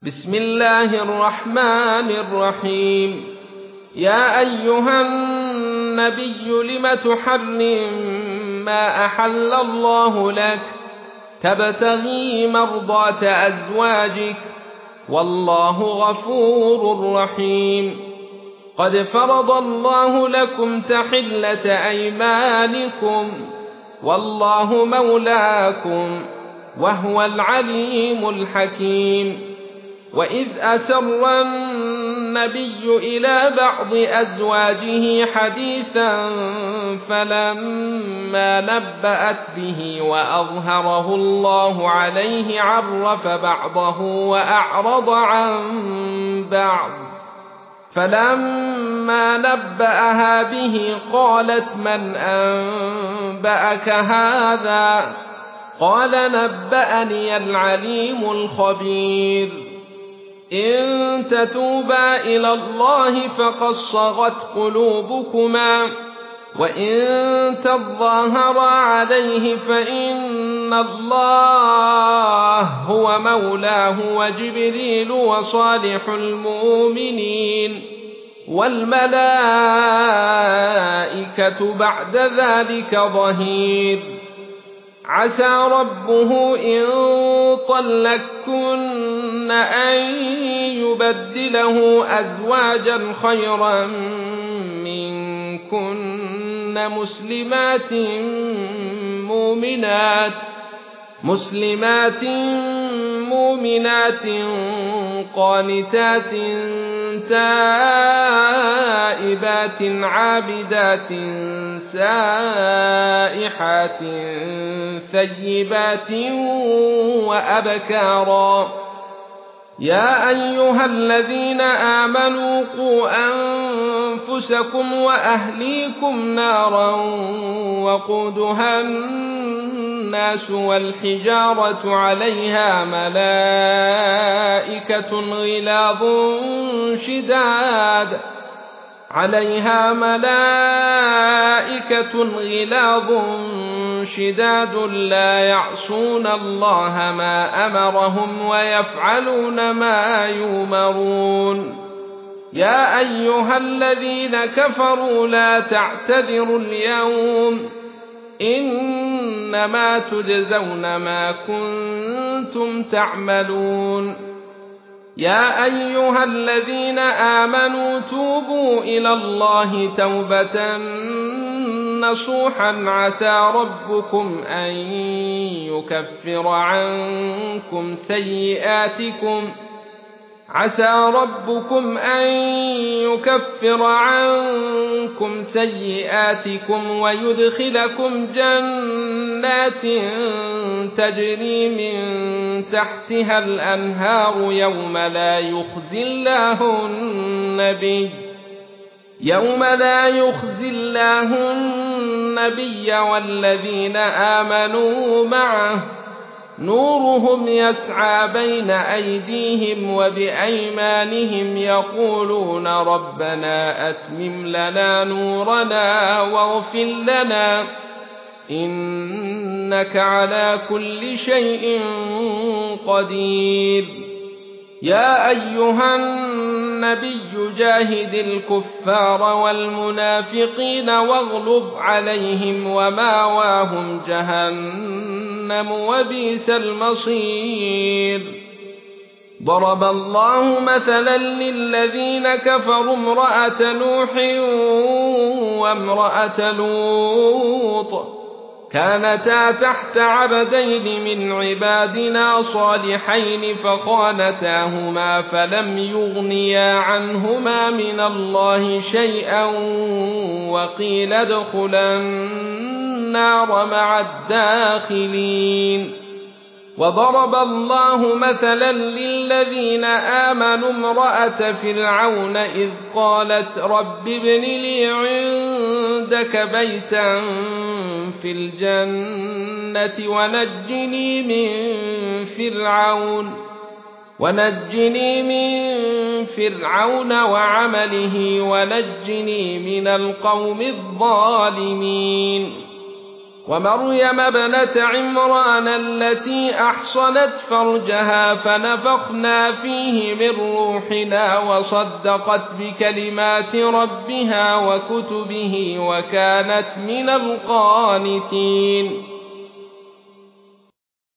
بسم الله الرحمن الرحيم. يا أيها النبي لم تحرم ما أحل الله لك تبتغي مرضات أزواجك والله غفور رحيم. قد فرض الله لكم تحلة أيمانكم والله مولاكم وهو العليم الحكيم. وإذ أسر النبي إلى بعض أزواجه حديثا فلما نبأت به وأظهره الله عليه عرف بعضه وأعرض عن بعض، فلما نبأها به قالت من أنبأك هذا؟ قال نبأني العليم الخبير. إن تتوبا إلى الله فقد صغت قلوبكما وإن تظاهرا عليه فإن الله هو مولاه وجبريل وصالح المؤمنين والملائكة بعد ذلك ظهير. عسى ربه إن طلقكن أن يبدله أزواجا خيرا منكن مسلمات مؤمنات قانتات تائبات عابدات سائحات ثيبات وأبكارا. يا أيها الذين آمنوا قوا أنفسكم وأهليكم نارا وقودها الناس والحجارة عليها ملائكة غلاظ شداد لا يعصون الله ما أمرهم ويفعلون ما يؤمرون. يا أيها الذين كفروا لا تعتذروا اليوم إنما تجزون ما كنتم تعملون. يا أيها الذين آمنوا توبوا إلى الله توبة نصوحا عسى ربكم أن يكفر عنكم سيئاتكم ويدخلكم جنات تجري من تحتها الأنهار يوم لا يخزي الله النبي والذين آمنوا معه نورهم يسعى بين أيديهم وبأيمانهم يقولون ربنا أتمم لنا نورنا واغفر لنا إنك على كل شيء قدير. يا أيها النبي جاهد الكفار والمنافقين واغلظ عليهم ومأواهم جهنم وبئس المصير. ضرب الله مثلا للذين كفروا امرأة نوح وامرأة لوط كانتا تحت عبدين من عبادنا صالحين فخانتاهما فلم يغنيا عنهما من الله شيئا وقيل ادخلا النار مع الداخلين. وضرب الله مثلا للذين آمنوا امرأة فرعون إذ قالت رب ابن لي عندك بيتا في الجنة ونجني من فرعون وعمله ونجني من القوم الظالمين. ومريم ابنة عمران التي احصنت فرجها فنفخنا فيه من روحنا وصدقت بكلمات ربها وكتبه وكانت من القانتين